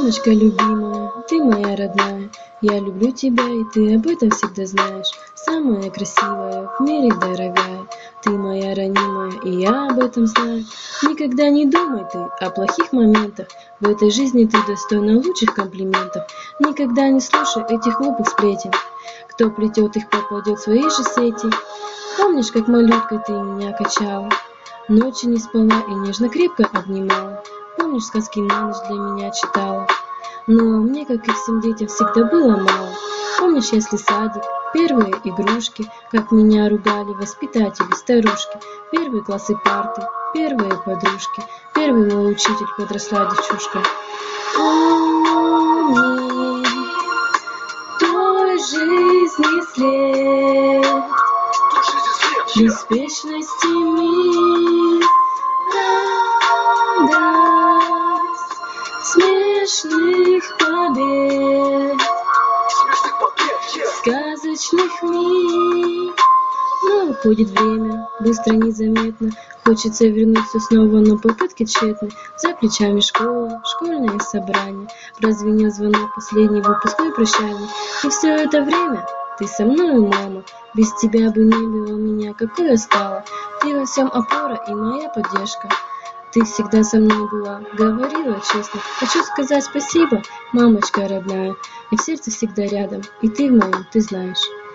Мамочка любимая, ты моя родная, я люблю тебя, и ты об этом всегда знаешь. Самая красивая, в мире дорогая, ты моя ранимая, и я об этом знаю. Никогда не думай ты о плохих моментах, в этой жизни ты достойна лучших комплиментов. Никогда не слушай этих глупых сплетен, кто плетет их, попадет в свои же сети. Помнишь, как малюткой ты меня качала, ночи не спала и нежно крепко обнимала? Помнишь, сказки на ночь для меня читала? Но мне, как и всем детям, всегда было мало. Помнишь, если садик, первые игрушки, как меня ругали воспитатели, старушки, первые классы парты, первые подружки, первый мой учитель, подросла девчушка. Помни той жизни след, беспечности мир, радость смешных побед, сказочных миг. Но уходит время, быстро, незаметно. Хочется вернуться снова, но попытки тщетны. За плечами школа, школьное собрание. Прозвенел звонок, последний выпускной прощальный. И все это время ты со мной, мама. Без тебя бы не было меня, какой я стала. Ты во всем опора и моя поддержка. Ты всегда со мной была, говорила честно. Хочу сказать спасибо, мамочка родная. И в сердце всегда рядом, и ты в моем, ты знаешь.